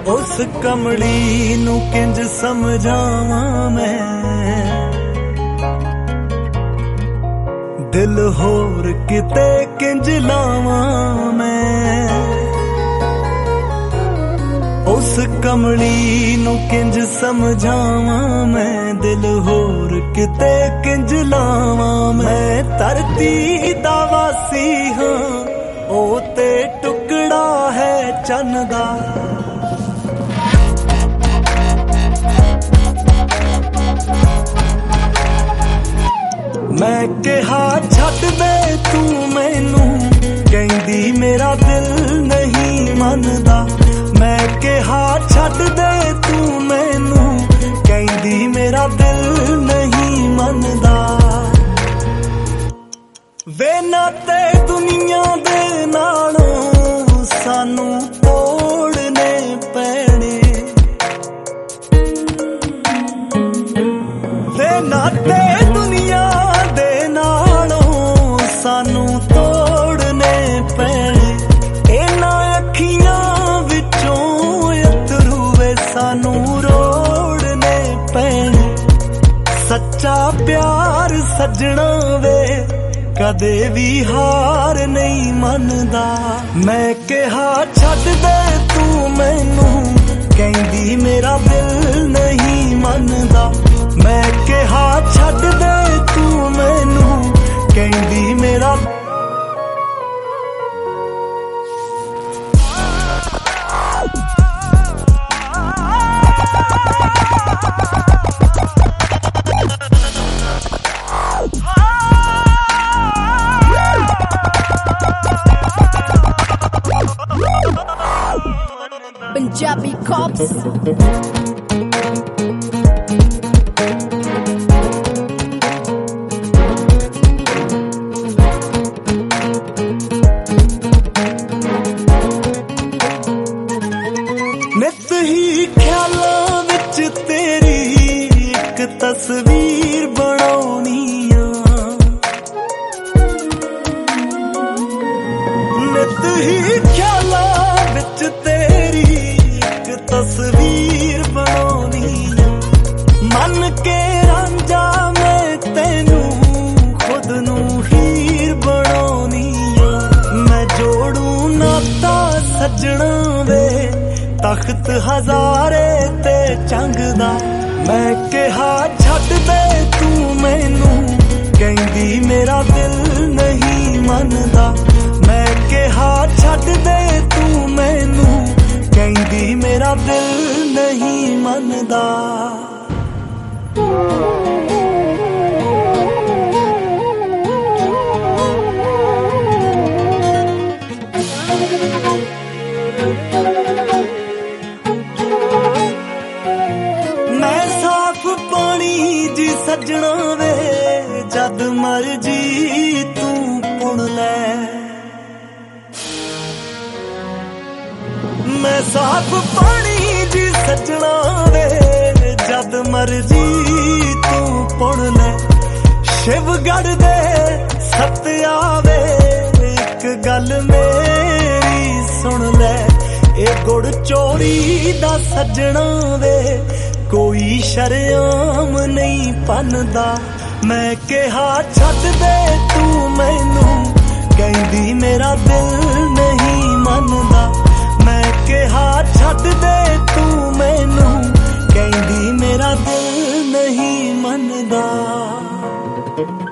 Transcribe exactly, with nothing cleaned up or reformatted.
उस कमली नू किंज समझावां मैं, दिल होर किते किंज लावां मैं। उस कमली नू किंज समझावां मैं, दिल होर किते किंज लावां मैं। धरती दा वासी हां ओ ते टुकड़ा है चन दा, मैं कहा छड्ड दे तू मैनू, कहंदी मेरा दिल नहीं मनदा। मैं कहा छड्ड दे तू मैनू, कहंदी मेरा दिल नहीं मनदा। वे नाते दुनिया दे नालों सानू तोड़ने पैणे, वे नाते दुनिया दे नालों सानू तोड़ने पैणे। इन्हां अखियां विचों अथरू वे सानू रोड़ने पैणे। सच्चा प्यार सजना वे कदे भी हार नहीं मनदा। मैं कहा छड्ड दे तू मैनू, कहंदी मेरा दिल नहीं मनदा। मैं कहा छड्ड दे तू मैनू, कहंदी मेरा Punjabi Cops. नित ही ख्यालां विच तेरी एक तस्वीर बनाउणी आ, नित ही ख्यालां विच तेरी एक तस्वीर बनाउणी आ। मन के रांझा मैं तैनू खुद नू हीर बनाउणी आ। मैं जोड़ू नाता सजना वे तख्त हजारे ते चंगदा। मैं कहा छड्ड दे तू मैनू, कहंदी मेरा दिल नहीं मनदा। मैं कहा छड्ड दे तू मैनू, कहंदी मेरा दिल नहीं मनदा। सजना वे जद मर्जी तू पुण ले, मैं साफ पानी जी सजना वे जद मर्जी तू पुण ले। शिवगढ़ दे सत्या वे एक गल मेरी सुन ले, ए गुड़ चोरी दा सजना वे कोई शर्म नहीं पनदा। मैं कहा छड्ड दे तू मैनू, कहंदी मेरा दिल नहीं मनदा। मैं कहा छड्ड दे तू मैनू, कहंदी मेरा दिल नहीं मनदा।